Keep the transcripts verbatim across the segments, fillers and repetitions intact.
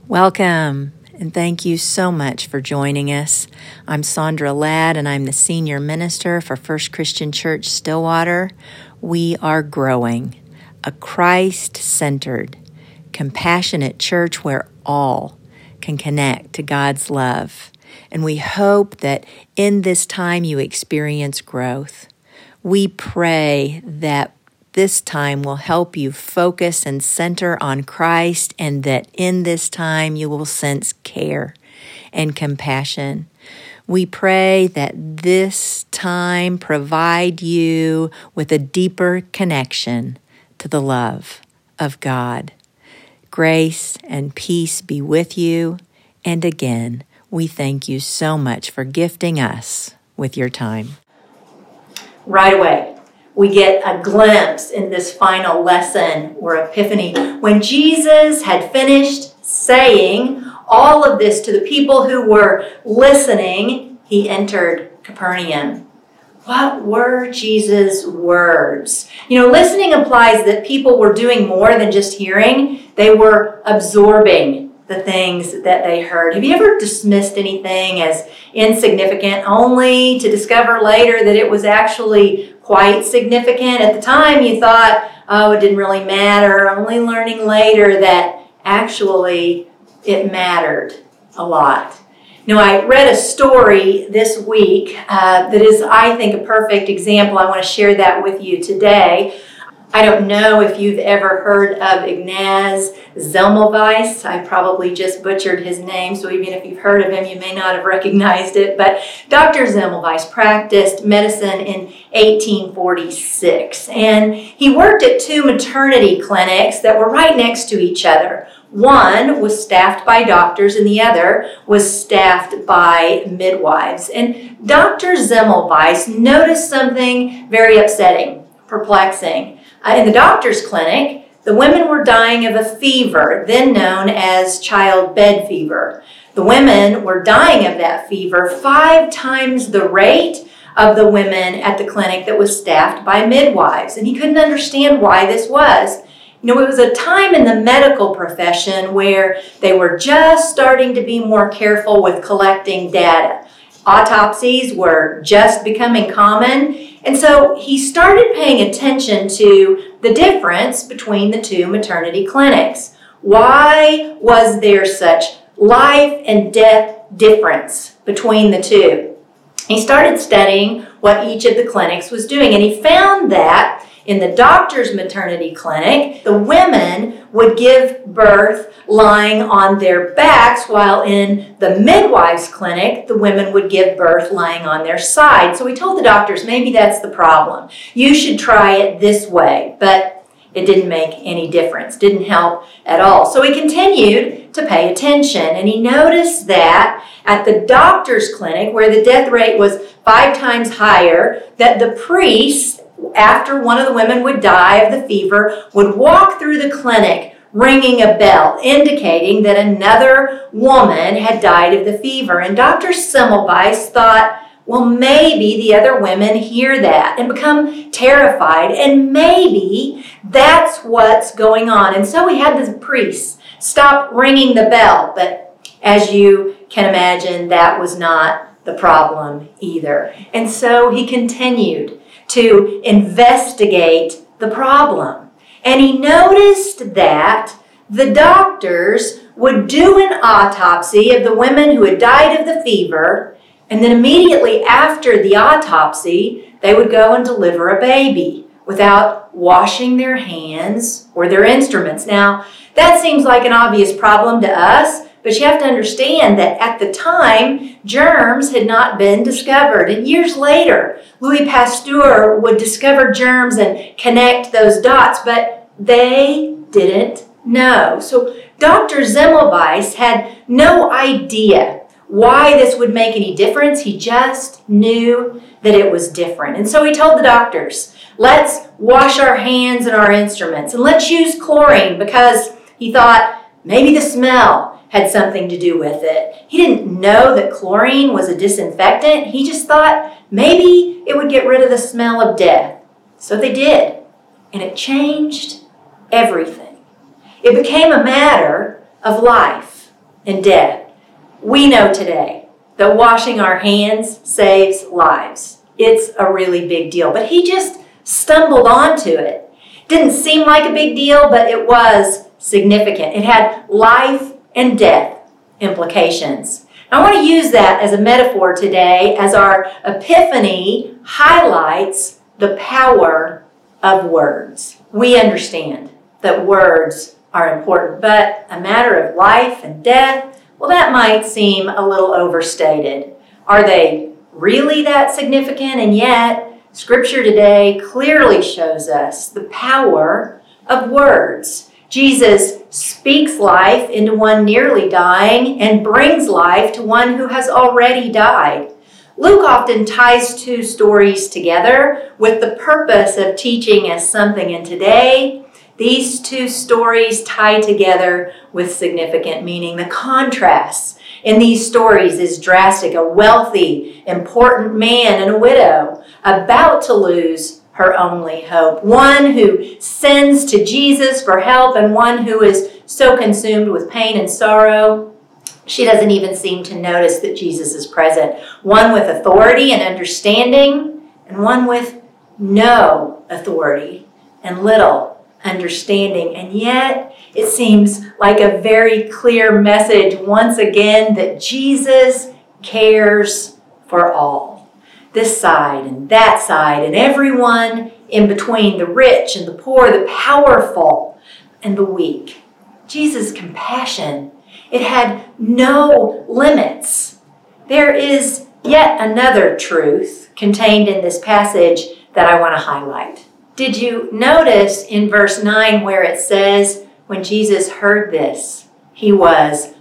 Welcome, and thank you so much for joining us. I'm Sandra Ladd, and I'm the Senior Minister for First Christian Church Stillwater. We are growing, a Christ-centered, compassionate church where all can connect to God's love. And we hope that in this time you experience growth. We pray that this time will help you focus and center on Christ, and that in this time you will sense care and compassion. We pray that this time provide you with a deeper connection to the love of God. Grace and peace be with you. And again, we thank you so much for gifting us with your time. Right away, we get a glimpse in this final lesson or epiphany when Jesus had finished saying all of this to the people who were listening. He entered Capernaum. What were Jesus' words? You know, listening implies that people were doing more than just hearing. They were absorbing the things that they heard. Have you ever dismissed anything as insignificant only to discover later that it was actually quite significant? At the time you thought, oh, it didn't really matter. Only learning later that actually it mattered a lot. You know, I read a story this week uh, that is, I think, a perfect example. I want to share that with you today. I don't know if you've ever heard of Ignaz Semmelweis. I probably just butchered his name, so even if you've heard of him, you may not have recognized it. But Doctor Semmelweis practiced medicine in eighteen forty-six, and he worked at two maternity clinics that were right next to each other. One was staffed by doctors, and the other was staffed by midwives. And Doctor Semmelweis noticed something very upsetting, perplexing. Uh, in the doctor's clinic, the women were dying of a fever, then known as childbed fever. The women were dying of that fever five times the rate of the women at the clinic that was staffed by midwives. And he couldn't understand why this was. You know, it was a time in the medical profession where they were just starting to be more careful with collecting data. Autopsies were just becoming common, and so he started paying attention to the difference between the two maternity clinics. Why was there such life and death difference between the two? He started studying what each of the clinics was doing, and he found that in the doctor's maternity clinic, the women would give birth lying on their backs, while in the midwife's clinic, the women would give birth lying on their side. So we told the doctors, maybe that's the problem. You should try it this way. But it didn't make any difference, didn't help at all. So he continued to pay attention, and he noticed that at the doctor's clinic, where the death rate was five times higher, that the priest, after one of the women would die of the fever, would walk through the clinic ringing a bell, indicating that another woman had died of the fever. And Doctor Semmelweis thought, well, maybe the other women hear that and become terrified, and maybe that's what's going on. And so he had the priest stop ringing the bell. But as you can imagine, that was not the problem either. And so he continued to investigate the problem. And he noticed that the doctors would do an autopsy of the women who had died of the fever, and then immediately after the autopsy, they would go and deliver a baby without washing their hands or their instruments. Now, that seems like an obvious problem to us, but you have to understand that at the time, germs had not been discovered. And years later, Louis Pasteur would discover germs and connect those dots, but they didn't know. So Doctor Semmelweis had no idea why this would make any difference. He just knew that it was different. And so he told the doctors, let's wash our hands and our instruments, and let's use chlorine, because he thought maybe the smell had something to do with it. He didn't know that chlorine was a disinfectant. He just thought maybe it would get rid of the smell of death. So they did, and it changed everything. It became a matter of life and death. We know today that washing our hands saves lives. It's a really big deal. But he just stumbled onto it. Didn't seem like a big deal, but it was significant. It had life and death implications. I want to use that as a metaphor today as our epiphany highlights the power of words. We understand that words are important, but a matter of life and death, well, that might seem a little overstated. Are they really that significant? And yet, Scripture today clearly shows us the power of words. Jesus speaks life into one nearly dying and brings life to one who has already died. Luke often ties two stories together with the purpose of teaching us something. And today, these two stories tie together with significant meaning. The contrast in these stories is drastic. A wealthy, important man and a widow about to lose her only hope. One who sends to Jesus for help and one who is so consumed with pain and sorrow, she doesn't even seem to notice that Jesus is present. One with authority and understanding, and one with no authority and little understanding. And yet, it seems like a very clear message once again that Jesus cares for all. This side and that side and everyone in between, the rich and the poor, the powerful and the weak. Jesus' compassion, it had no limits. There is yet another truth contained in this passage that I want to highlight. Did you notice in verse nine where it says, when Jesus heard this, he was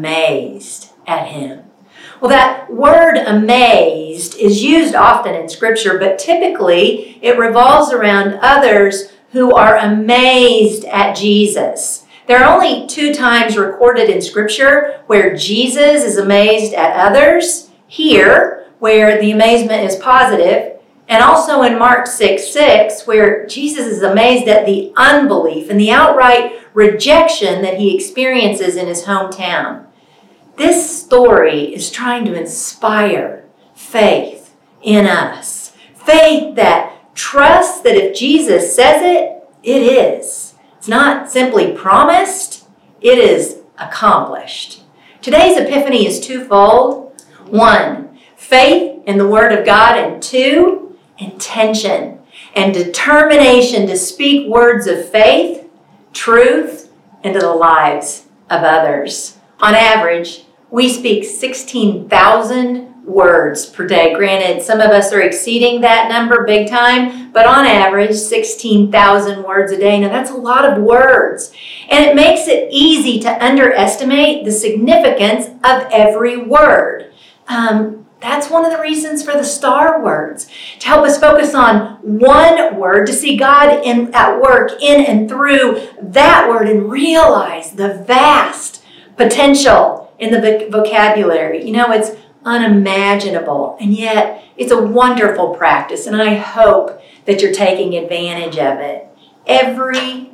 amazed at him? Well, that word amazed is used often in Scripture, but typically it revolves around others who are amazed at Jesus. There are only two times recorded in Scripture where Jesus is amazed at others. Here, where the amazement is positive, and also in Mark six six, where Jesus is amazed at the unbelief and the outright rejection that he experiences in his hometown. This story is trying to inspire faith in us. Faith that trusts that if Jesus says it, it is. It's not simply promised, it is accomplished. Today's epiphany is twofold. One, faith in the Word of God, and two, intention and determination to speak words of faith, truth, into the lives of others. On average, we speak sixteen thousand words per day. Granted, some of us are exceeding that number big time, but on average, sixteen thousand words a day. Now, that's a lot of words. And it makes it easy to underestimate the significance of every word. Um, that's one of the reasons for the star words, to help us focus on one word, to see God in, at work in and through that word and realize the vast potential in the vocabulary. You know, it's unimaginable, and yet it's a wonderful practice, and I hope that you're taking advantage of it. Every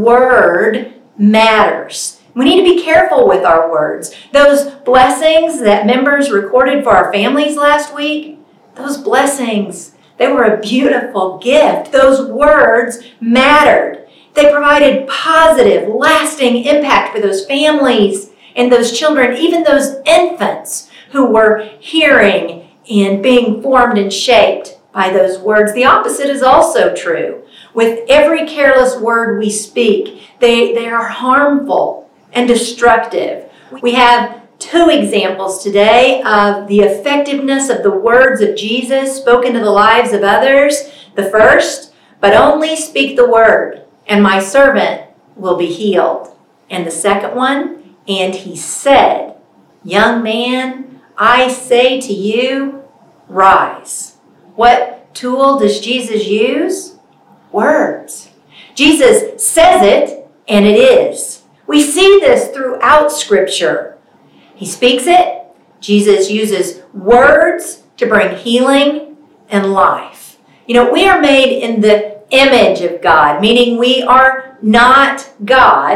word matters. We need to be careful with our words. Those blessings that members recorded for our families last week, those blessings, they were a beautiful gift. Those words mattered. They provided positive, lasting impact for those families and those children, even those infants who were hearing and being formed and shaped by those words. The opposite is also true. With every careless word we speak, they, they are harmful and destructive. We have two examples today of the effectiveness of the words of Jesus spoken to the lives of others. The first, but only speak the word, and my servant will be healed. And the second one, and he said, young man, I say to you, rise. What tool does Jesus use? Words. Jesus says it, and it is. We see this throughout Scripture. He speaks it. Jesus uses words to bring healing and life. You know, we are made in the image of God, meaning we are not God,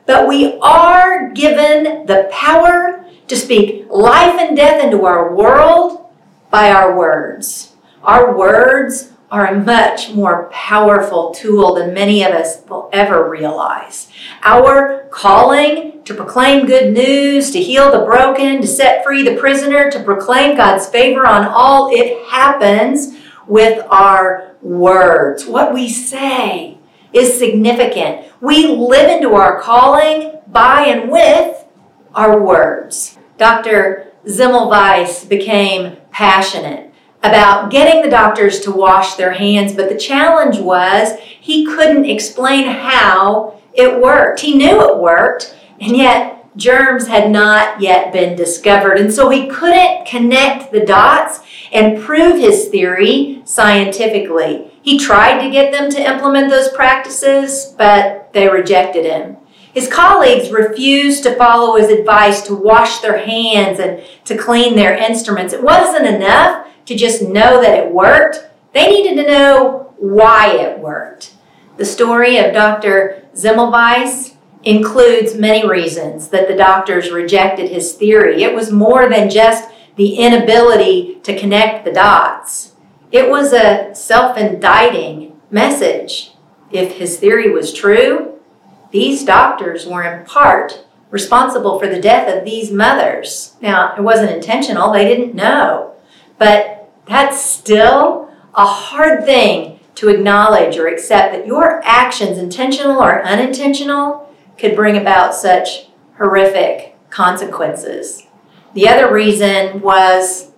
but we are given the power to speak life and death into our world by our words. Our words are a much more powerful tool than many of us will ever realize. Our calling to proclaim good news, to heal the broken, to set free the prisoner, to proclaim God's favor on all, it happens with our words. What we say is significant. We live into our calling by and with our words. Doctor Semmelweis became passionate about getting the doctors to wash their hands, but the challenge was he couldn't explain how it worked. He knew it worked, and yet germs had not yet been discovered, and so he couldn't connect the dots and prove his theory scientifically. He tried to get them to implement those practices, but they rejected him. His colleagues refused to follow his advice to wash their hands and to clean their instruments. It wasn't enough to just know that it worked. They needed to know why it worked. The story of Doctor Semmelweis includes many reasons that the doctors rejected his theory. It was more than just the inability to connect the dots. It was a self-indicting message. If his theory was true, these doctors were in part responsible for the death of these mothers. Now, it wasn't intentional. They didn't know. But that's still a hard thing to acknowledge or accept, that your actions, intentional or unintentional, could bring about such horrific consequences. The other reason was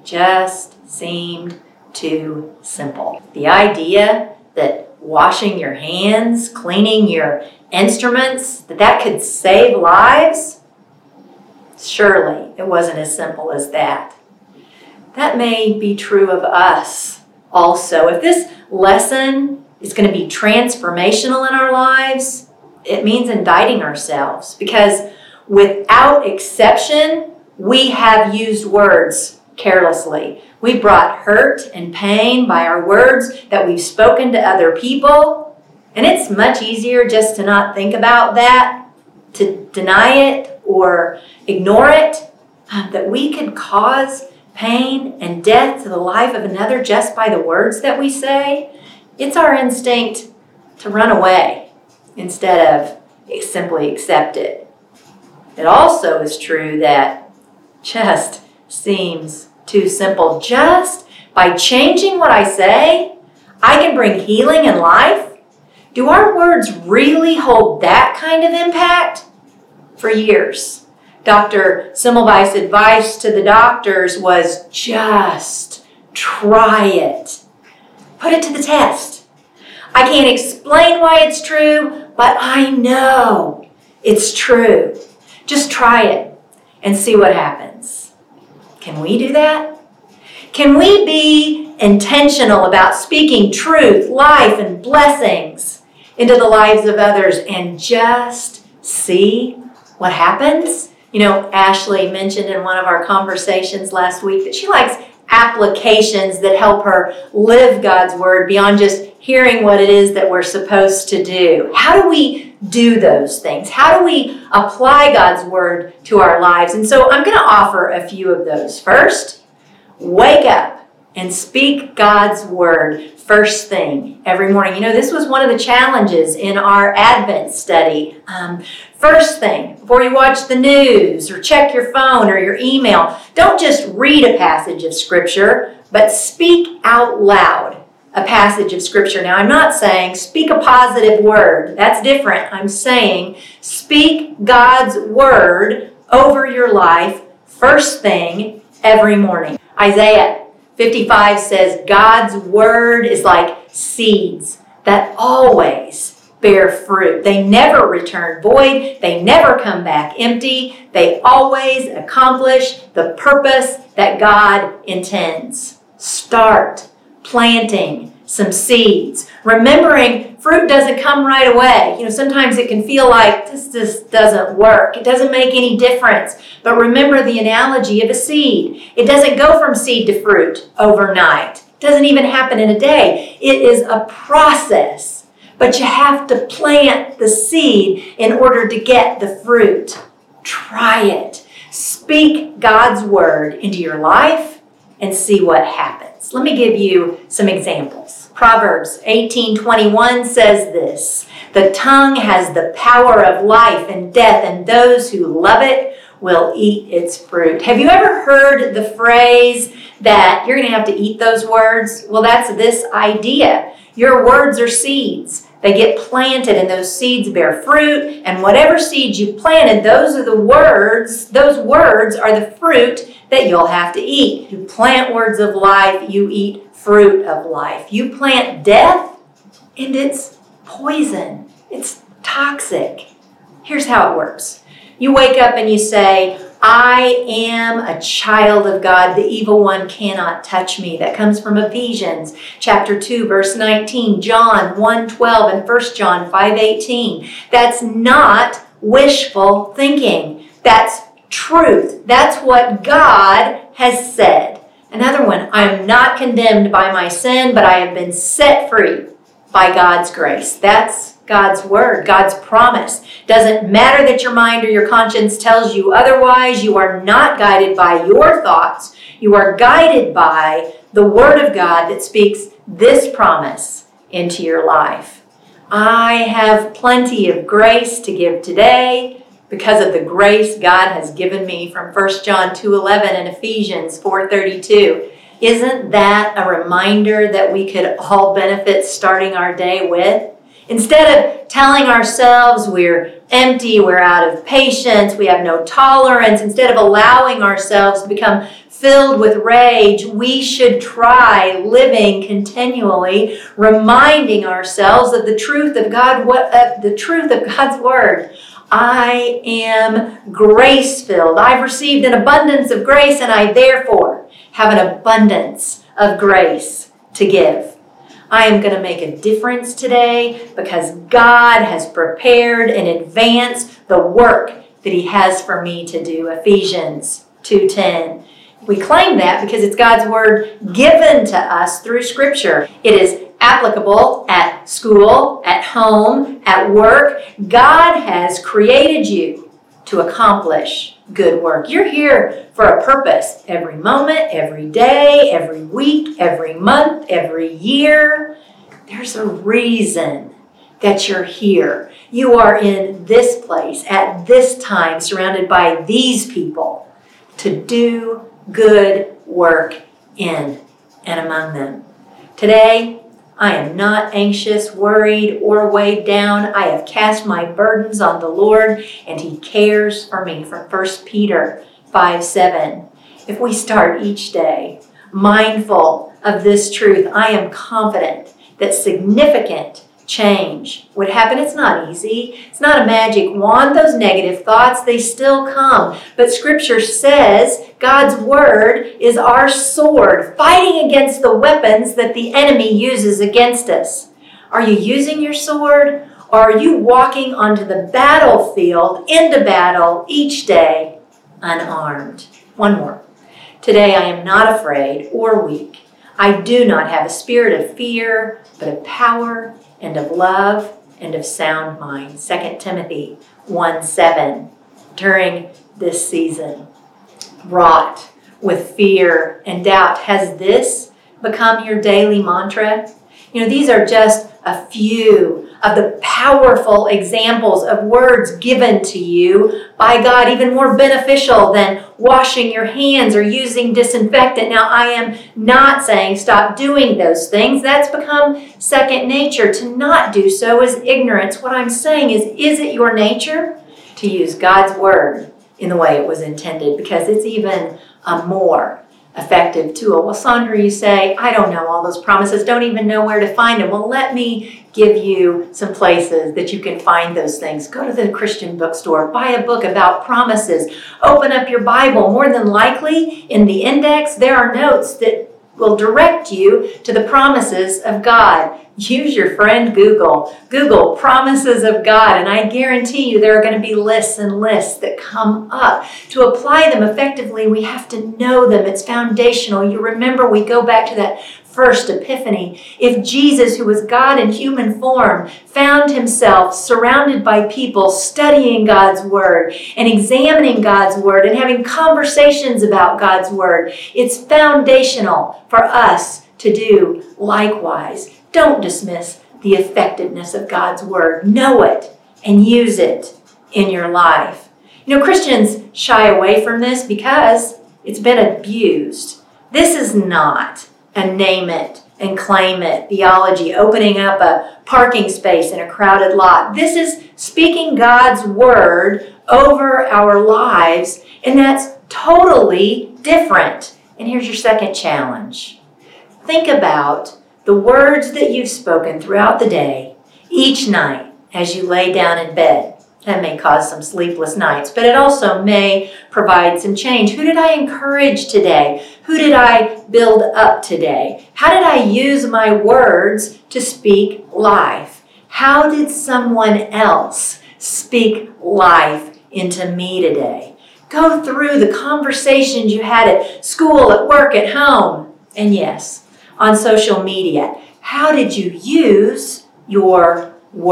just seemed too simple. The idea that washing your hands, cleaning your instruments, that that could save lives, surely it wasn't as simple as that. That may be true of us also. If this lesson is going to be transformational in our lives, it means indicting ourselves, because without exception, we have used words carelessly. We brought hurt and pain by our words that we've spoken to other people, and it's much easier just to not think about that, to deny it or ignore it, uh, that we could cause pain and death to the life of another just by the words that we say. It's our instinct to run away instead of simply accept it. It also is true that just seems too simple. Just by changing what I say, I can bring healing and life. Do our words really hold that kind of impact? For years, Doctor Semmelweis' advice to the doctors was just try it. Put it to the test. I can't explain why it's true, but I know it's true. Just try it and see what happens. Can we do that? Can we be intentional about speaking truth, life, and blessings into the lives of others and just see what happens? You know, Ashley mentioned in one of our conversations last week that she likes applications that help her live God's word beyond just hearing what it is that we're supposed to do. How do we do those things? How do we apply God's word to our lives? And so I'm going to offer a few of those. First, wake up and speak God's word first thing every morning. You know, this was one of the challenges in our Advent study. Um, first thing, before you watch the news or check your phone or your email, don't just read a passage of Scripture, but speak out loud a passage of Scripture. Now, I'm not saying speak a positive word. That's different. I'm saying speak God's word over your life first thing every morning. Isaiah fifty-five says God's word is like seeds that always bear fruit. They never return void. They never come back empty. They always accomplish the purpose that God intends. Start planting some seeds. Remembering fruit doesn't come right away. You know, sometimes it can feel like this just doesn't work. It doesn't make any difference. But remember the analogy of a seed. It doesn't go from seed to fruit overnight. It doesn't even happen in a day. It is a process. but you have to plant the seed in order to get the fruit. Try it. Speak God's word into your life and see what happens. Let me give you some examples. Proverbs eighteen twenty-one says this, "The tongue has the power of life and death, and those who love it will eat its fruit." Have you ever heard the phrase that you're going to have to eat those words? Well, that's this idea. Your words are seeds. They get planted and those seeds bear fruit. And whatever seeds you planted, those are the words, those words are the fruit that you'll have to eat. You plant words of life, you eat fruit of life. You plant death and it's poison. It's toxic. Here's how it works. You wake up and you say, "I am a child of God. The evil one cannot touch me." That comes from Ephesians chapter two, verse nineteen, John one twelve, and First John five eighteen. That's not wishful thinking. That's truth. That's what God has said. Another one, "I am not condemned by my sin, but I have been set free by God's grace." That's God's word, God's promise. Doesn't matter that your mind or your conscience tells you otherwise. You are not guided by your thoughts. You are guided by the word of God that speaks this promise into your life. I have plenty of grace to give today because of the grace God has given me from First John two eleven and Ephesians four thirty-two. Isn't that a reminder that we could all benefit starting our day with? Instead of telling ourselves we're empty, we're out of patience, we have no tolerance, instead of allowing ourselves to become filled with rage, we should try living continually, reminding ourselves of the truth of God, what uh, the truth of God's word. I am grace-filled. I've received an abundance of grace, and I therefore have an abundance of grace to give. I am going to make a difference today because God has prepared in advance the work that He has for me to do. Ephesians two ten. We claim that because it's God's word given to us through Scripture. It is applicable at school, at home, at work. God has created you to accomplish good work. You're here for a purpose every moment, every day, every week, every month, every year. There's a reason that you're here. You are in this place at this time, surrounded by these people to do good work in and among them. Today, I am not anxious, worried, or weighed down. I have cast my burdens on the Lord, and He cares for me. From First Peter five seven. If we start each day mindful of this truth, I am confident that significant change would happen. It's not easy. It's not a magic wand. Those negative thoughts, they still come. But Scripture says God's word is our sword, fighting against the weapons that the enemy uses against us. Are you using your sword, or are you walking onto the battlefield, into battle each day, unarmed? One more. Today I am not afraid or weak. I do not have a spirit of fear, but of power and of love and of sound mind. Second Timothy one seven. During this season, wrought with fear and doubt, has this become your daily mantra? You know, these are just a few of the powerful examples of words given to you by God, even more beneficial than washing your hands or using disinfectant. Now, I am not saying stop doing those things. That's become second nature. To not do so is ignorance. What I'm saying is, is it your nature to use God's word in the way it was intended? Because it's even a more effective tool. Well, Sandra, you say, I don't know all those promises, don't even know where to find them. Well, let me give you some places that you can find those things. Go to the Christian bookstore, buy a book about promises, open up your Bible. More than likely, in the index, there are notes that will direct you to the promises of God. Use your friend Google. Google promises of God, and I guarantee you there are going to be lists and lists that come up. To apply them effectively, we have to know them. It's foundational. You remember, we go back to that first epiphany, if Jesus, who was God in human form, found himself surrounded by people studying God's word and examining God's word and having conversations about God's word, it's foundational for us to do likewise. Don't dismiss the effectiveness of God's word. Know it and use it in your life. You know, Christians shy away from this because it's been abused. This is not a name it and claim it theology, opening up a parking space in a crowded lot. This is speaking God's word over our lives, and that's totally different. And here's your second challenge. Think about the words that you've spoken throughout the day, each night as you lay down in bed. That may cause some sleepless nights, but it also may provide some change. Who did I encourage today? Who did I build up today? How did I use my words to speak life? How did someone else speak life into me today? Go through the conversations you had at school, at work, at home, and yes, on social media. How did you use your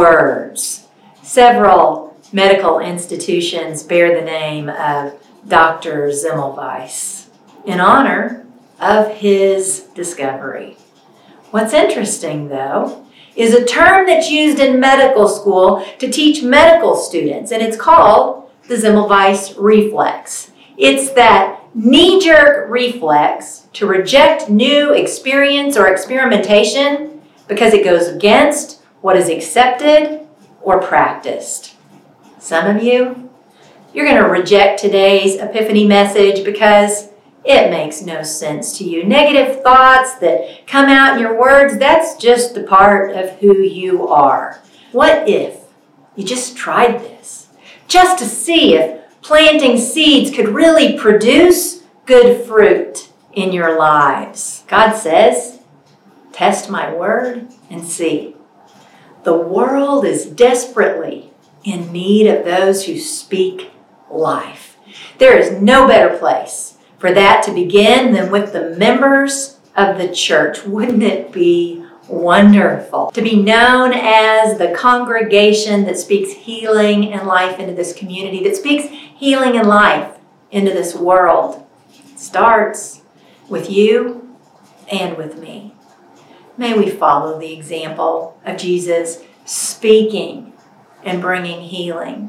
words? Several medical institutions bear the name of Doctor Semmelweis in honor of his discovery. What's interesting, though, is a term that's used in medical school to teach medical students, and it's called the Semmelweis reflex. It's that knee-jerk reflex to reject new experience or experimentation because it goes against what is accepted or practiced. Some of you, you're going to reject today's Epiphany message because it makes no sense to you. Negative thoughts that come out in your words, that's just a part of who you are. What if you just tried this? Just to see if planting seeds could really produce good fruit in your lives. God says, test my word and see. The world is desperately in need of those who speak life. There is no better place for that to begin than with the members of the church. Wouldn't it be wonderful to be known as the congregation that speaks healing and life into this community, that speaks healing and life into this world? It starts with you and with me. May we follow the example of Jesus speaking and bringing healing,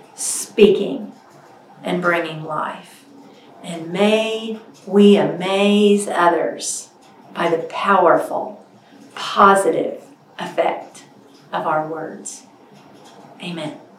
speaking and bringing life. And may we amaze others by the powerful, positive effect of our words. Amen.